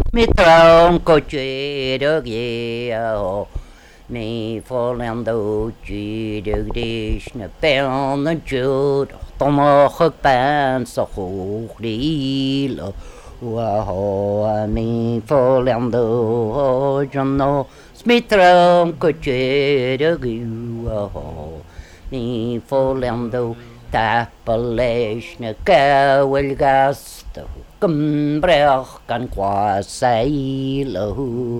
Mitron có chuyện được gì ni phô lên đầu chỉ được đi nè bèn nó chưa tao mà khóc bàn sao khóc đi lo wow ni phô lên đầu cho nó Mitron có chuyện được gì ni phô lên đầu ta balesh nè cao el gasto cầm breach can qua say lo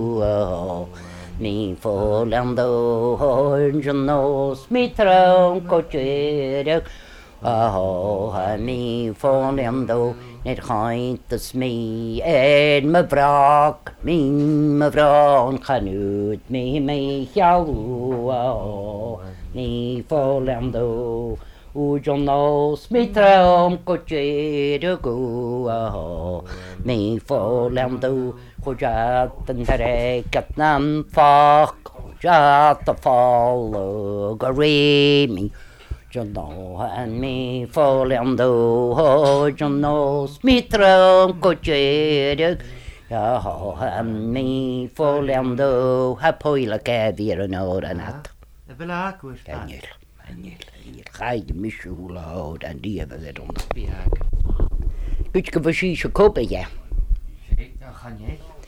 ni phô lên đầu cho nó Mitron có chuyện được ni phô lên đầu net khói tụt mi en me brak min me vran khanut mi me hiao ni phô lên đầu cho nó Mitron có chuyện được ni phô lên đầu cô cha tình thế cắt nam phật cha ta follow gari mi cho nó anh mi phô lên đầu cho nó Mitron có chuyện được anh mi phô lên đầu hấp hoi là cái gì rồi nó đã nát anh khai mi shula od and die we don. Kuch ke verschiedene kopen ja. Ga je?